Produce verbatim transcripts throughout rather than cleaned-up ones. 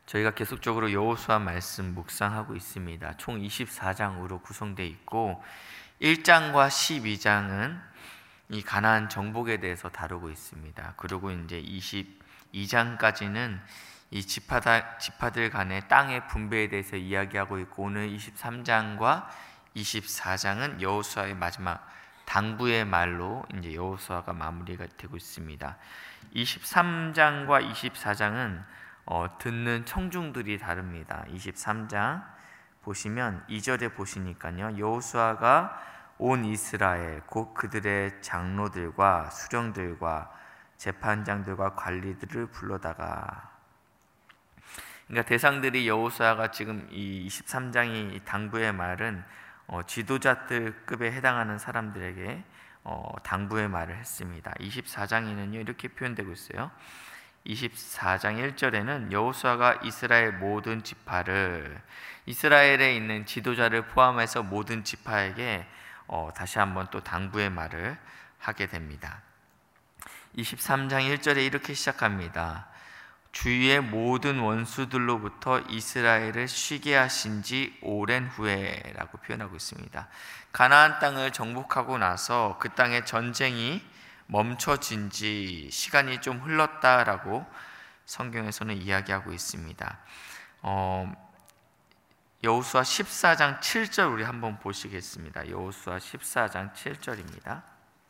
저희가 계속적으로 여호수아 말씀 묵상하고 있습니다. 총 이십사 장으로 구성되어 있고 일 장과 십이 장은 이 가나안 정복에 대해서 다루고 있습니다. 그리고 이제 이십이 장까지는 이 지파다, 지파들 간의 땅의 분배에 대해서 이야기하고 있고, 오늘 이십삼 장과 이십사 장은 여호수아의 마지막 당부의 말로 이제 여호수아가 마무리가 되고 있습니다. 이십삼 장과 이십사 장은 어, 듣는 청중들이 다릅니다. 이십삼 장 보시면 이 절에 보시니까요, 여호수아가 온 이스라엘 곧 그들의 장로들과 수령들과 재판장들과 관리들을 불러다가, 그러니까 대상들이 여호수아가 지금 이 이십삼 장이 당부의 말은 어, 지도자들급에 해당하는 사람들에게 어, 당부의 말을 했습니다. 이십사 장에는요 이렇게 표현되고 있어요. 이십사 장 일 절에는 여호수아가 이스라엘 모든 지파를, 이스라엘에 있는 지도자를 포함해서 모든 지파에게 어, 다시 한번 또 당부의 말을 하게 됩니다. 이십삼 장 일 절에 이렇게 시작합니다. 주위의 모든 원수들로부터 이스라엘을 쉬게 하신 지 오랜 후에 라고 표현하고 있습니다. 가나안 땅을 정복하고 나서 그 땅의 전쟁이 멈춰진 지 시간이 좀 흘렀다라고 성경에서는 이야기하고 있습니다. 어, 여호수아 십사 장 칠 절 우리 한번 보시겠습니다. 여호수아 십사 장 칠 절입니다.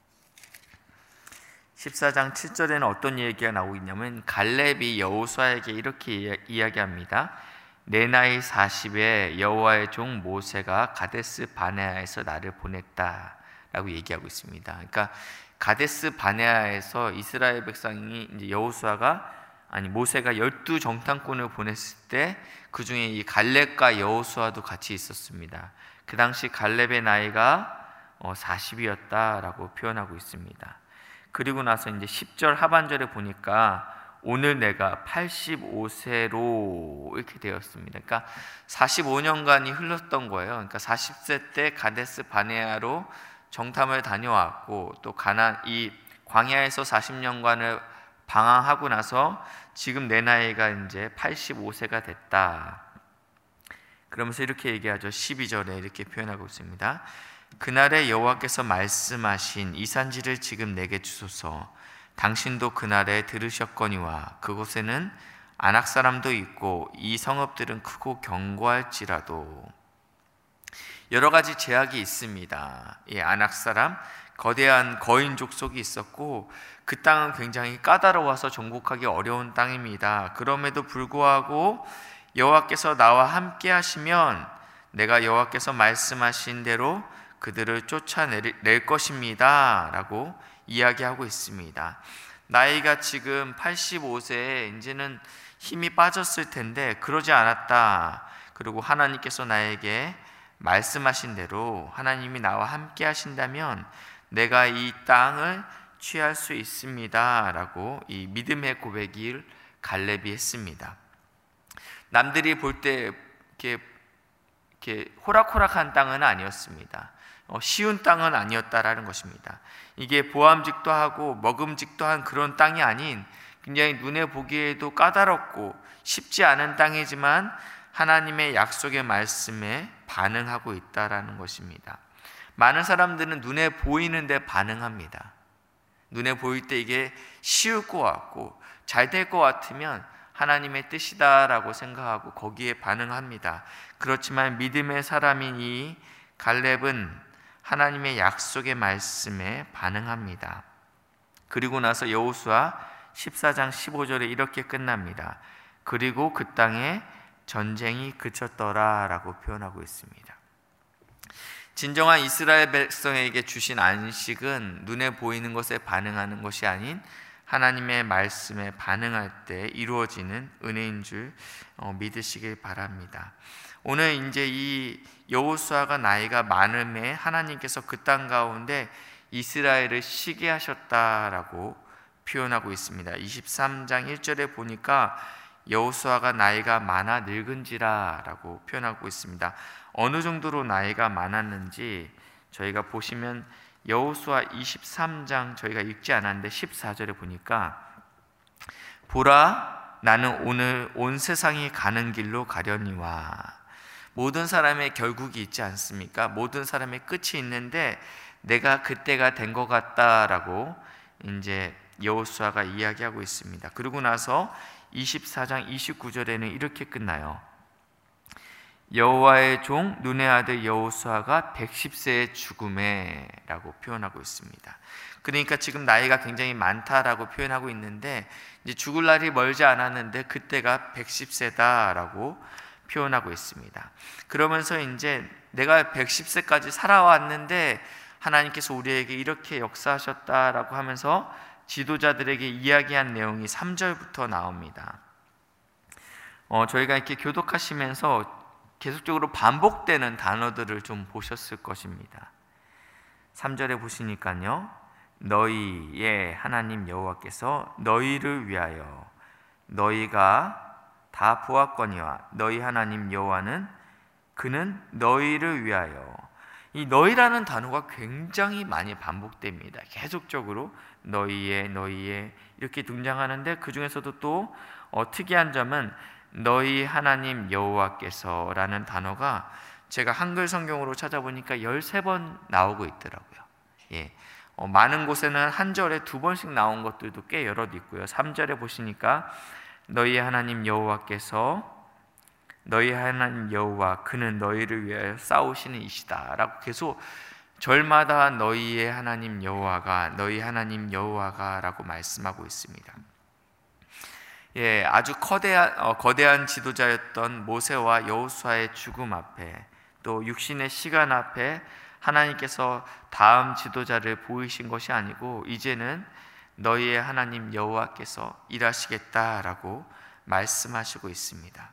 십사 장 칠 절에는 어떤 얘기가 나오고 있냐면, 갈렙이 여호수아에게 이렇게 이야기합니다. 내 나이 사십에 여호와의 종 모세가 가데스 바네아에서 나를 보냈다 라고 얘기하고 있습니다. 그러니까 가데스 바네아에서 이스라엘 백성이 이제 여호수아가 아니 모세가 열두 정탐꾼을 보냈을 때 그 중에 이 갈렙과 여호수아도 같이 있었습니다. 그 당시 갈렙의 나이가 사십이었다라고 표현하고 있습니다. 그리고 나서 이제 십 절 하반절에 보니까 오늘 내가 팔십오 세로 이렇게 되었습니다. 그러니까 사십오 년간이 흘렀던 거예요. 그러니까 사십 세 때 가데스 바네아로 정탐을 다녀왔고, 또 가나안 이 광야에서 사십 년간을 방황하고 나서 지금 내 나이가 이제 팔십오 세가 됐다. 그러면서 이렇게 얘기하죠. 십이 절에 이렇게 표현하고 있습니다. 그날에 여호와께서 말씀하신 이 산지를 지금 내게 주소서. 당신도 그날에 들으셨거니와 그곳에는 아낙 사람도 있고 이 성읍들은 크고 견고할지라도. 여러 가지 제약이 있습니다. 이 아낙 사람, 거대한 거인 족속이 있었고 그 땅은 굉장히 까다로워서 정복하기 어려운 땅입니다. 그럼에도 불구하고 여호와께서 나와 함께 하시면 내가 여호와께서 말씀하신 대로 그들을 쫓아낼 것입니다 라고 이야기하고 있습니다. 나이가 지금 팔십오 세에 이제는 힘이 빠졌을 텐데 그러지 않았다. 그리고 하나님께서 나에게 말씀하신 대로 하나님이 나와 함께 하신다면 내가 이 땅을 취할 수 있습니다 라고 이 믿음의 고백을 갈렙이 했습니다. 남들이 볼 때 이렇게, 이렇게 호락호락한 땅은 아니었습니다. 어, 쉬운 땅은 아니었다라는 것입니다. 이게 보암직도 하고 먹음직도 한 그런 땅이 아닌 굉장히 눈에 보기에도 까다롭고 쉽지 않은 땅이지만 하나님의 약속의 말씀에 반응하고 있다라는 것입니다. 많은 사람들은 눈에 보이는데 반응합니다. 눈에 보일 때 이게 쉬울 것 같고 잘 될 것 같으면 하나님의 뜻이다라고 생각하고 거기에 반응합니다. 그렇지만 믿음의 사람인 이 갈렙은 하나님의 약속의 말씀에 반응합니다. 그리고 나서 여호수아 십사 장 십오 절에 이렇게 끝납니다. 그리고 그 땅에 전쟁이 그쳤더라 라고 표현하고 있습니다. 진정한 이스라엘 백성에게 주신 안식은 눈에 보이는 것에 반응하는 것이 아닌 하나님의 말씀에 반응할 때 이루어지는 은혜인 줄 믿으시길 바랍니다. 오늘 이제 이 여호수아가 나이가 많음에 하나님께서 그 땅 가운데 이스라엘을 쉬게 하셨다라고 표현하고 있습니다. 이십삼 장 일 절에 보니까 여호수아가 나이가 많아 늙은지라라고 표현하고 있습니다. 어느 정도로 나이가 많았는지 저희가 보시면 여호수아 이십삼 장 저희가 읽지 않았는데 십사 절에 보니까 보라 나는 오늘 온 세상이 가는 길로 가려니와. 모든 사람의 결국이 있지 않습니까? 모든 사람의 끝이 있는데 내가 그때가 된 것 같다라고 이제 여호수아가 이야기하고 있습니다. 그러고 나서 이십사 장 이십구 절에는 이렇게 끝나요. 여호와의 종 눈의 아들 여호수아가 백십 세의 죽음에 라고 표현하고 있습니다. 그러니까 지금 나이가 굉장히 많다라고 표현하고 있는데 이제 죽을 날이 멀지 않았는데 그때가 백십 세다라고 표현하고 있습니다. 그러면서 이제 내가 백십 세까지 살아왔는데 하나님께서 우리에게 이렇게 역사하셨다라고 하면서 지도자들에게 이야기한 내용이 삼 절부터 나옵니다. 어, 저희가 이렇게 교독하시면서 계속적으로 반복되는 단어들을 좀 보셨을 것입니다. 삼 절에 보시니까요, 너희의 하나님 여호와께서 너희를 위하여 너희가 다 보았거니와 너희 하나님 여호와는 그는 너희를 위하여. 이 너희라는 단어가 굉장히 많이 반복됩니다. 계속적으로 너희의 너희의 이렇게 등장하는데 그 중에서도 또 어, 특이한 점은 너희 하나님 여호와께서 라는 단어가 제가 한글 성경으로 찾아보니까 열세 번 나오고 있더라고요. 예. 어, 많은 곳에는 한 절에 두 번씩 나온 것들도 꽤 여럿 있고요. 삼 절에 보시니까 너희 하나님 여호와께서 너희 하나님 여호와 그는 너희를 위하여 싸우시는 이시다 라고 계속 절마다 너희의 하나님 여호와가 너희 하나님 여호와가 라고 말씀하고 있습니다. 예, 아주 거대한, 어, 거대한 지도자였던 모세와 여호수아의 죽음 앞에 또 육신의 시간 앞에 하나님께서 다음 지도자를 보이신 것이 아니고 이제는 너희의 하나님 여호와께서 일하시겠다라고 말씀하시고 있습니다.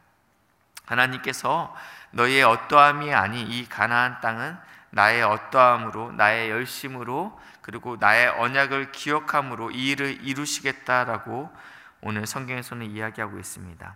하나님께서 너희의 어떠함이 아닌 이 가나안 땅은 나의 어떠함으로 나의 열심으로 그리고 나의 언약을 기억함으로 이 일을 이루시겠다라고 오늘 성경에서는 이야기하고 있습니다.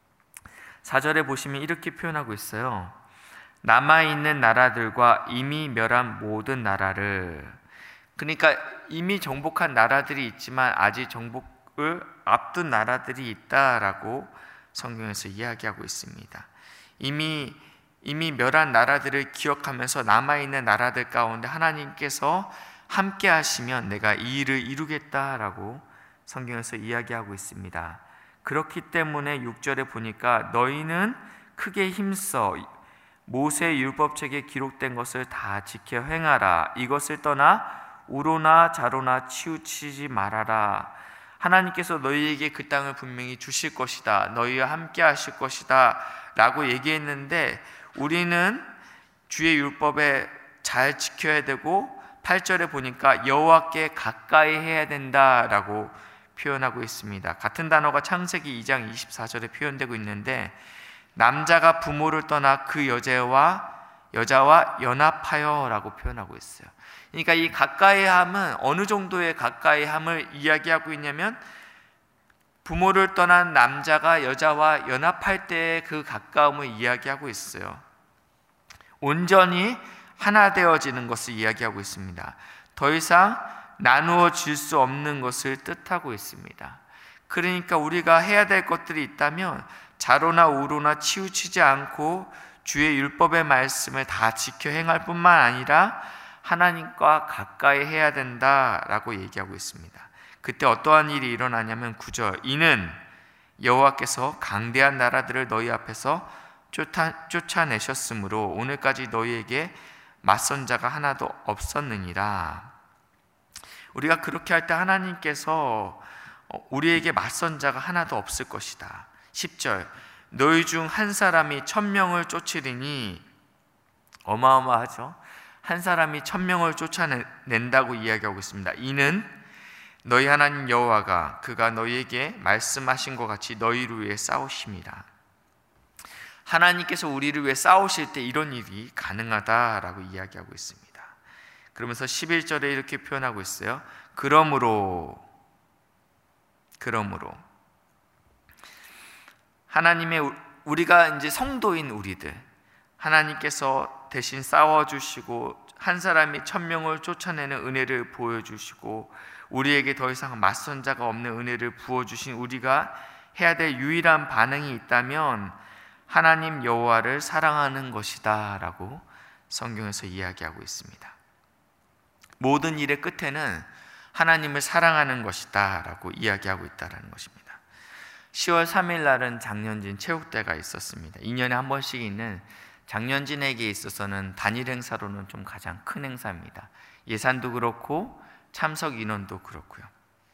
사 절에 보시면 이렇게 표현하고 있어요. 남아있는 나라들과 이미 멸한 모든 나라를. 그러니까 이미 정복한 나라들이 있지만 아직 정복을 앞둔 나라들이 있다라고 성경에서 이야기하고 있습니다. 이미 이미 멸한 나라들을 기억하면서 남아있는 나라들 가운데 하나님께서 함께 하시면 내가 이 일을 이루겠다라고 성경에서 이야기하고 있습니다. 그렇기 때문에 육 절에 보니까 너희는 크게 힘써 모세 율법책에 기록된 것을 다 지켜 행하라. 이것을 떠나 우로나 좌로나 치우치지 말아라. 하나님께서 너희에게 그 땅을 분명히 주실 것이다. 너희와 함께 하실 것이다 라고 얘기했는데 우리는 주의 율법에 잘 지켜야 되고 팔 절에 보니까 여호와께 가까이 해야 된다라고 표현하고 있습니다. 같은 단어가 창세기 이 장 이십사 절에 표현되고 있는데 남자가 부모를 떠나 그 여자와 여자와 연합하여 라고 표현하고 있어요. 그러니까 이 가까이함은 어느 정도의 가까이함을 이야기하고 있냐면 부모를 떠난 남자가 여자와 연합할 때의 그 가까움을 이야기하고 있어요. 온전히 하나 되어지는 것을 이야기하고 있습니다. 더 이상 나누어 줄 수 없는 것을 뜻하고 있습니다. 그러니까 우리가 해야 될 것들이 있다면 좌로나 우로나 치우치지 않고 주의 율법의 말씀을 다 지켜 행할 뿐만 아니라 하나님과 가까이 해야 된다라고 얘기하고 있습니다. 그때 어떠한 일이 일어나냐면 구 절 이는 여호와께서 강대한 나라들을 너희 앞에서 쫓아, 쫓아내셨으므로 오늘까지 너희에게 맞선 자가 하나도 없었느니라. 우리가 그렇게 할 때 하나님께서 우리에게 맞선 자가 하나도 없을 것이다. 십 절 너희 중 한 사람이 천명을 쫓으리니 어마어마하죠. 한 사람이 천명을 쫓아낸다고 이야기하고 있습니다. 이는 너희 하나님 여호와가 그가 너희에게 말씀하신 것 같이 너희를 위해 싸우심이라. 하나님께서 우리를 위해 싸우실 때 이런 일이 가능하다라고 이야기하고 있습니다. 그러면서 십일 절에 이렇게 표현하고 있어요. 그러므로 그러므로 하나님의 우리가 이제 성도인 우리들 하나님께서 대신 싸워주시고 한 사람이 천명을 쫓아내는 은혜를 보여주시고 우리에게 더 이상 맞선 자가 없는 은혜를 부어주신 우리가 해야 될 유일한 반응이 있다면 하나님 여호와를 사랑하는 것이다 라고 성경에서 이야기하고 있습니다. 모든 일의 끝에는 하나님을 사랑하는 것이다 라고 이야기하고 있다는 것입니다. 시월 삼일 날은 장년진 체육대회가 있었습니다. 이 년에 한 번씩 있는 장년진에게 있어서는 단일 행사로는 좀 가장 큰 행사입니다. 예산도 그렇고 참석 인원도 그렇고요.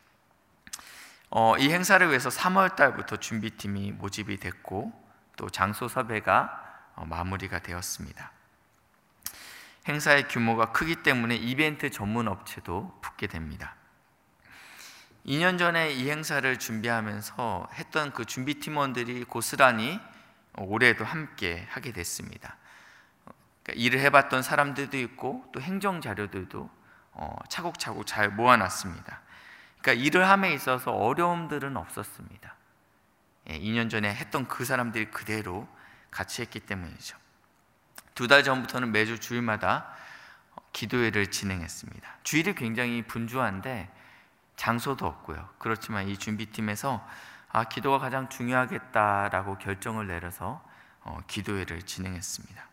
어, 이 행사를 위해서 삼월 달부터 준비팀이 모집이 됐고 또 장소 섭외가 어, 마무리가 되었습니다. 행사의 규모가 크기 때문에 이벤트 전문 업체도 붙게 됩니다. 이 년 전에 이 행사를 준비하면서 했던 그 준비 팀원들이 고스란히 올해도 함께 하게 됐습니다. 그러니까 일을 해봤던 사람들도 있고 또 행정 자료들도 어, 차곡차곡 잘 모아놨습니다. 그러니까 일을 함에 있어서 어려움들은 없었습니다. 예, 이 년 전에 했던 그 사람들이 그대로 같이 했기 때문이죠. 두 달 전부터는 매주 주일마다 기도회를 진행했습니다. 주일이 굉장히 분주한데 장소도 없고요. 그렇지만 이 준비팀에서 아, 기도가 가장 중요하겠다라고 결정을 내려서 어, 기도회를 진행했습니다.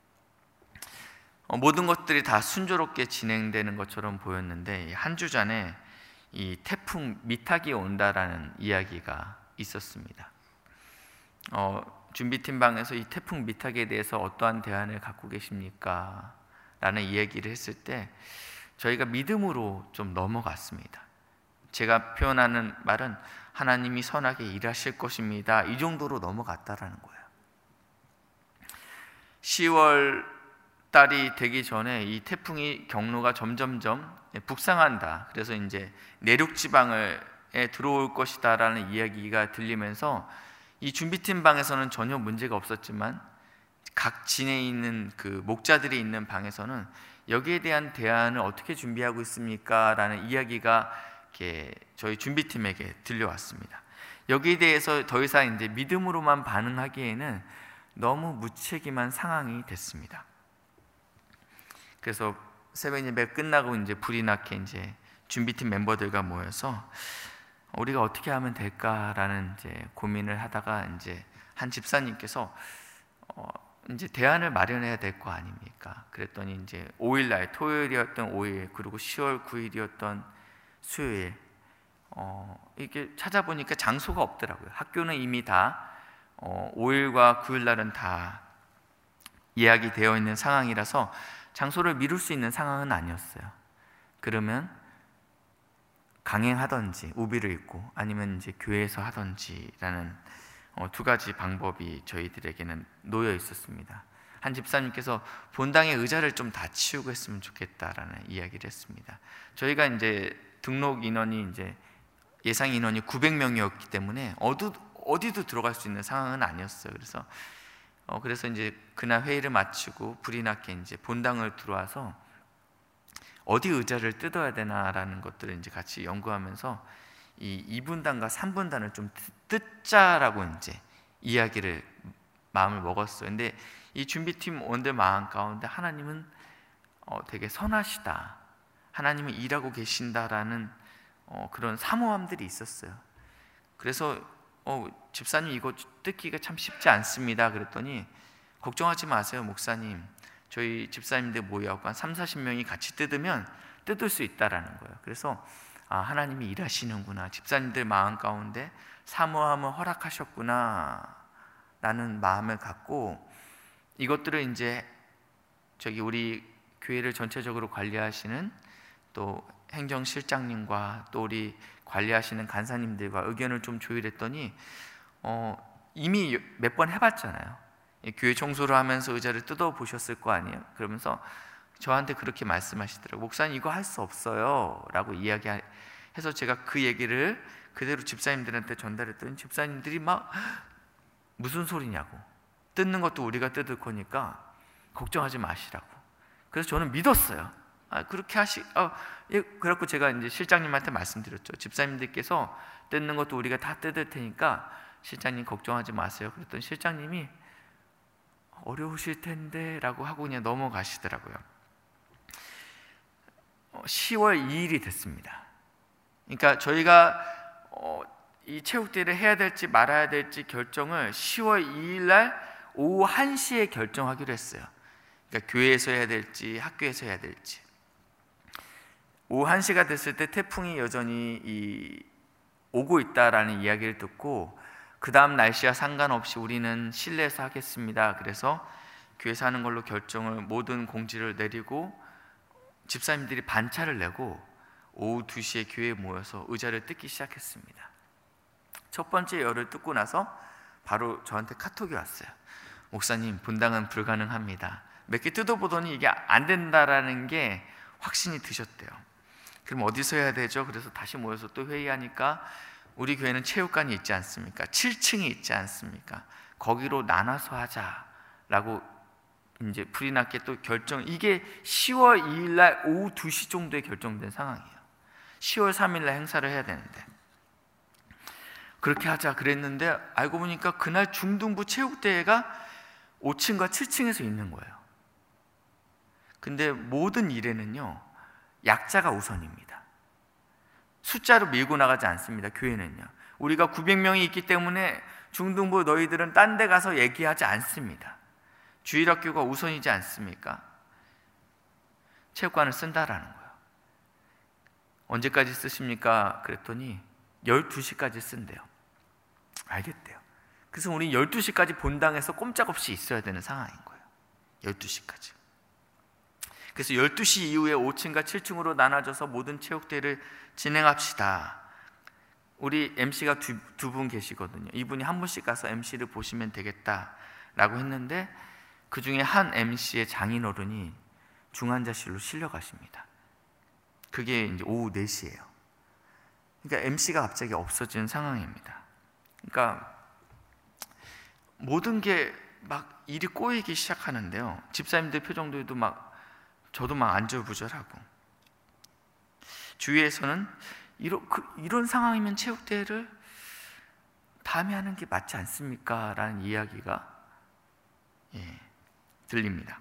어, 모든 것들이 다 순조롭게 진행되는 것처럼 보였는데 한 주 전에 이 태풍 미탁이 온다라는 이야기가 있었습니다. 어, 준비팀 방에서 이 태풍 미탁에 대해서 어떠한 대안을 갖고 계십니까? 라는 이야기를 했을 때 저희가 믿음으로 좀 넘어갔습니다. 제가 표현하는 말은 하나님이 선하게 일하실 것입니다. 이 정도로 넘어갔다라는 거예요. 시월 달이 되기 전에 이 태풍이 경로가 점점점 북상한다. 그래서 이제 내륙 지방에 들어올 것이다라는 이야기가 들리면서 이 준비팀 방에서는 전혀 문제가 없었지만 각 진에 있는 그 목자들이 있는 방에서는 여기에 대한 대안을 어떻게 준비하고 있습니까? 라는 이야기가 이렇게 저희 준비팀에게 들려왔습니다. 여기에 대해서 더 이상 이제 믿음으로만 반응하기에는 너무 무책임한 상황이 됐습니다. 그래서 새벽 예배 끝나고 이제 불이 나게 이제 준비팀 멤버들과 모여서 우리가 어떻게 하면 될까라는 이제 고민을 하다가 이제 한 집사님께서 어 이제 대안을 마련해야 될 거 아닙니까? 그랬더니 이제 오일 날 토요일이었던 오일 그리고 시월 구일이었던 수요일 어 이게 찾아보니까 장소가 없더라고요. 학교는 이미 다 어 오일과 구일 날은 다 예약이 되어 있는 상황이라서 장소를 미룰 수 있는 상황은 아니었어요. 그러면 강행하든지 우비를 입고 아니면 이제 교회에서 하든지라는 어, 두 가지 방법이 저희들에게는 놓여 있었습니다. 한 집사님께서 본당의 의자를 좀 다 치우고 했으면 좋겠다라는 이야기를 했습니다. 저희가 이제 등록 인원이 이제 예상 인원이 구백 명이었기 때문에 어디, 어디도 들어갈 수 있는 상황은 아니었어요. 그래서 어, 그래서 이제 그날 회의를 마치고 불이 나게 이제 본당을 들어와서 어디 의자를 뜯어야 되나라는 것들을 이제 같이 연구하면서 이 이 분단과 삼 분단을 좀 뜯자라고 이제 이야기를 마음을 먹었어요. 근데 이 준비팀 원들 마음 가운데 하나님은 어, 되게 선하시다. 하나님은 일하고 계신다라는 어, 그런 사모함들이 있었어요. 그래서 어, 집사님 이거 뜯기가 참 쉽지 않습니다. 그랬더니 걱정하지 마세요, 목사님. 저희 집사님들 모여서 한 삼사십 명이 같이 뜯으면 뜯을 수 있다라는 거예요. 그래서 아, 하나님이 일하시는구나. 집사님들 마음 가운데 사모함을 허락하셨구나 라는 마음을 갖고 이것들을 이제 저기 우리 교회를 전체적으로 관리하시는 또 행정실장님과 또 우리 관리하시는 간사님들과 의견을 좀 조율했더니 어, 이미 몇 번 해봤잖아요. 교회 청소를 하면서 의자를 뜯어 보셨을 거 아니에요. 그러면서 저한테 그렇게 말씀하시더라고요. 목사님 이거 할 수 없어요 라고 이야기해서 제가 그 얘기를 그대로 집사님들한테 전달했더니 집사님들이 막 무슨 소리냐고, 뜯는 것도 우리가 뜯을 거니까 걱정하지 마시라고. 그래서 저는 믿었어요. 아, 그렇게 하시, 어, 예, 그래갖고 제가 이제 실장님한테 말씀드렸죠. 집사님들께서 뜯는 것도 우리가 다 뜯을 테니까 실장님 걱정하지 마세요. 그랬더니 실장님이 어려우실 텐데 라고 하고 그냥 넘어가시더라고요. 시월 이일이 됐습니다. 그러니까 저희가 어, 이 체육대회를 해야 될지 말아야 될지 결정을 시월 이일 날 오후 한 시에 결정하기로 했어요. 그러니까 교회에서 해야 될지 학교에서 해야 될지. 오후 한 시가 됐을 때 태풍이 여전히 이 오고 있다라는 이야기를 듣고 그 다음 날씨와 상관없이 우리는 실내에서 하겠습니다. 그래서 교회에서 하는 걸로 결정을 모든 공지를 내리고 집사님들이 반차를 내고 오후 두 시에 교회에 모여서 의자를 뜯기 시작했습니다. 첫 번째 열을 뜯고 나서 바로 저한테 카톡이 왔어요. 목사님, 분당은 불가능합니다. 몇 개 뜯어보더니 이게 안 된다라는 게 확신이 드셨대요. 그럼 어디서 해야 되죠? 그래서 다시 모여서 또 회의하니까 우리 교회는 체육관이 있지 않습니까? 칠 층이 있지 않습니까? 거기로 나눠서 하자라고 이제 불이 났게 또 결정. 이게 시월 이일 날 오후 두 시 정도에 결정된 상황이에요. 시월 삼일 날 행사를 해야 되는데 그렇게 하자 그랬는데 알고 보니까 그날 중등부 체육대회가 오 층과 칠 층에서 있는 거예요. 근데 모든 일에는요 약자가 우선입니다. 숫자로 밀고 나가지 않습니다. 교회는요 우리가 구백 명이 있기 때문에 중등부 너희들은 딴 데 가서 얘기하지 않습니다. 주일학교가 우선이지 않습니까? 체육관을 쓴다라는 거예요. 언제까지 쓰십니까? 그랬더니 열두 시까지 쓴대요. 알겠대요. 그래서 우리 열두 시까지 본당에서 꼼짝없이 있어야 되는 상황인 거예요. 열두 시까지. 그래서 열두 시 이후에 오 층과 칠 층으로 나눠져서 모든 체육대회를 진행합시다. 우리 엠씨가 두, 두 분 계시거든요. 이분이 한 분씩 가서 엠씨를 보시면 되겠다라고 했는데 그 중에 한 엠씨의 장인어른이 중환자실로 실려가십니다. 그게 이제 오후 네 시예요. 그러니까 엠씨가 갑자기 없어진 상황입니다. 그러니까 모든 게 막 일이 꼬이기 시작하는데요. 집사님들 표정들도 막 저도 막 안절부절하고 주위에서는 이런, 그, 이런 상황이면 체육대회를 다음에 하는 게 맞지 않습니까? 라는 이야기가 예, 들립니다.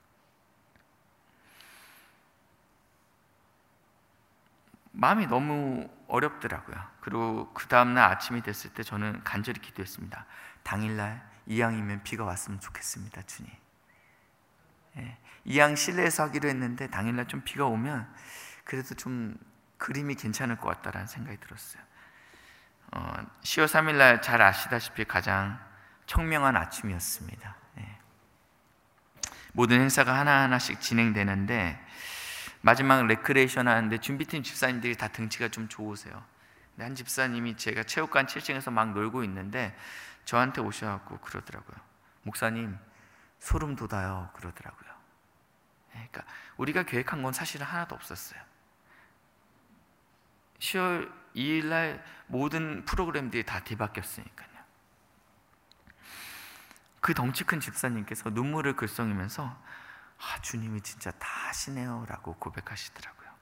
마음이 너무 어렵더라고요. 그리고 그 다음날 아침이 됐을 때 저는 간절히 기도했습니다. 당일날 이왕이면 비가 왔으면 좋겠습니다, 주님. 예, 이왕 실내에서 하기로 했는데 당일날 좀 비가 오면 그래도 좀 그림이 괜찮을 것 같다라는 생각이 들었어요. 어, 시월 삼일날 잘 아시다시피 가장 청명한 아침이었습니다. 예. 모든 행사가 하나하나씩 진행되는데 마지막 레크레이션 하는데 준비팀 집사님들이 다 등치가 좀 좋으세요. 근데 한 집사님이 제가 체육관 칠 층에서 막 놀고 있는데 저한테 오셔갖고 그러더라고요. 목사님 소름 돋아요 그러더라고요. 그러니까 우리가 계획한 건 사실은 하나도 없었어요. 시월 이일 날 모든 프로그램들이 다 뒤바뀌었으니까요. 그 덩치 큰 집사님께서 눈물을 글썽이면서 아, 주님이 진짜 다 하시네요 라고 고백하시더라고요.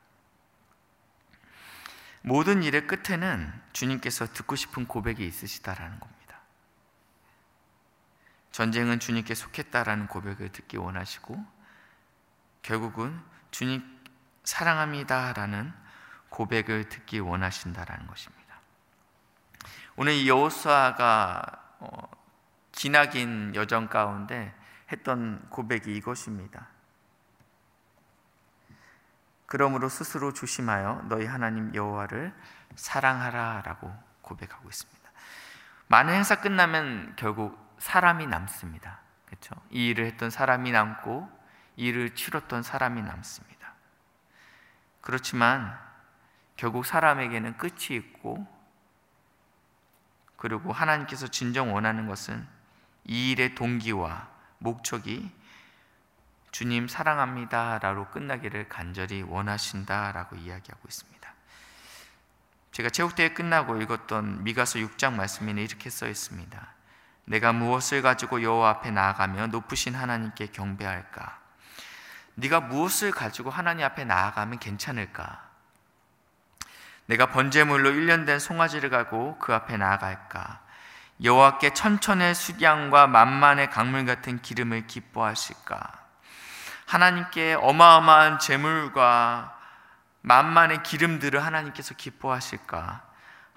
모든 일의 끝에는 주님께서 듣고 싶은 고백이 있으시다라는 겁니다. 전쟁은 주님께 속했다라는 고백을 듣기 원하시고 결국은 주님 사랑합니다 라는 고백을 듣기 원하신다라는 것입니다. 오늘 이 여호수아가 어, 기나긴 여정 가운데 했던 고백이 이것입니다. 그러므로 스스로 조심하여 너희 하나님 여호와를 사랑하라 라고 고백하고 있습니다. 많은 행사 끝나면 결국 사람이 남습니다. 그렇죠? 이 일을 했던 사람이 남고 이 일을 치렀던 사람이 남습니다. 그렇지만 결국 사람에게는 끝이 있고 그리고 하나님께서 진정 원하는 것은 이 일의 동기와 목적이 주님 사랑합니다 라고 끝나기를 간절히 원하신다라고 이야기하고 있습니다. 제가 체육대회 끝나고 읽었던 미가서 육 장 말씀에는 이렇게 써 있습니다. 내가 무엇을 가지고 여호와 앞에 나아가며 높으신 하나님께 경배할까? 네가 무엇을 가지고 하나님 앞에 나아가면 괜찮을까? 내가 번제물로 일 년 된 송아지를 가고 그 앞에 나아갈까? 여호와께 천천의 수양과 만만의 강물 같은 기름을 기뻐하실까? 하나님께 어마어마한 제물과 만만의 기름들을 하나님께서 기뻐하실까?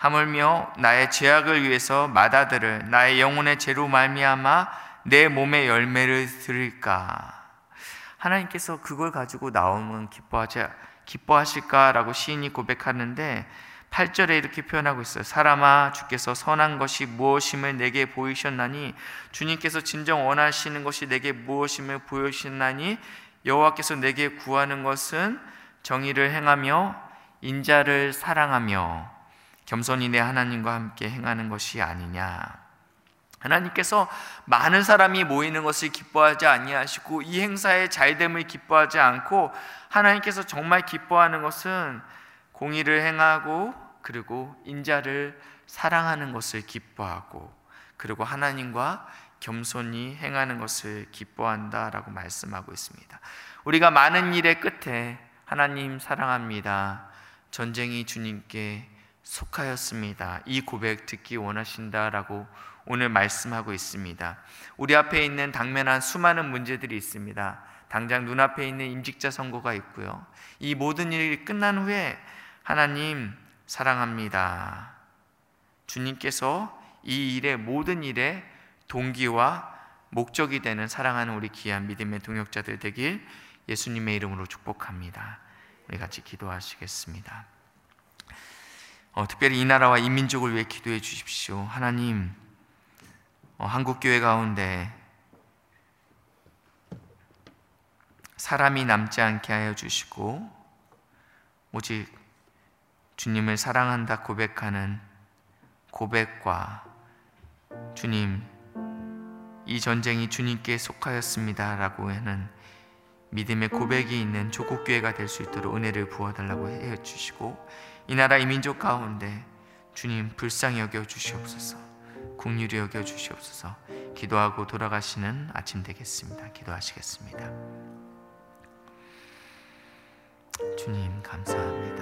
하물며 나의 죄악을 위해서 맏아들을 나의 영혼의 죄로 말미암아 내 몸의 열매를 드릴까? 하나님께서 그걸 가지고 나오면 기뻐하지, 기뻐하실까라고 시인이 고백하는데 팔 절에 이렇게 표현하고 있어요. 사람아, 주께서 선한 것이 무엇임을 내게 보이셨나니, 주님께서 진정 원하시는 것이 내게 무엇임을 보이셨나니, 여호와께서 내게 구하는 것은 정의를 행하며 인자를 사랑하며 겸손히 내 하나님과 함께 행하는 것이 아니냐. 하나님께서 많은 사람이 모이는 것을 기뻐하지 아니하시고 이 행사의 잘됨을 기뻐하지 않고, 하나님께서 정말 기뻐하는 것은 공의를 행하고 그리고 인자를 사랑하는 것을 기뻐하고, 그리고 하나님과 겸손히 행하는 것을 기뻐한다라고 말씀하고 있습니다. 우리가 많은 일의 끝에 하나님 사랑합니다, 전쟁이 주님께 속하였습니다, 이 고백 듣기 원하신다라고 오늘 말씀하고 있습니다. 우리 앞에 있는 당면한 수많은 문제들이 있습니다. 당장 눈앞에 있는 임직자 선거가 있고요. 이 모든 일이 끝난 후에 하나님 사랑합니다, 주님께서 이 일의 모든 일의 동기와 목적이 되는 사랑하는 우리 귀한 믿음의 동역자들 되길 예수님의 이름으로 축복합니다. 우리 같이 기도하시겠습니다. 어, 특별히 이 나라와 이 민족을 위해 기도해 주십시오. 하나님, 어, 한국교회 가운데 사람이 남지 않게 하여 주시고 오직 주님을 사랑한다 고백하는 고백과, 주님, 이 전쟁이 주님께 속하였습니다 라고 하는 믿음의 고백이 있는 조국교회가 될 수 있도록 은혜를 부어달라고 해주시고, 이 나라 이 민족 가운데 주님 불쌍히 여겨 주시옵소서, 긍휼히 여겨 주시옵소서. 기도하고 돌아가시는 아침 되겠습니다. 기도하시겠습니다. 주님 감사합니다.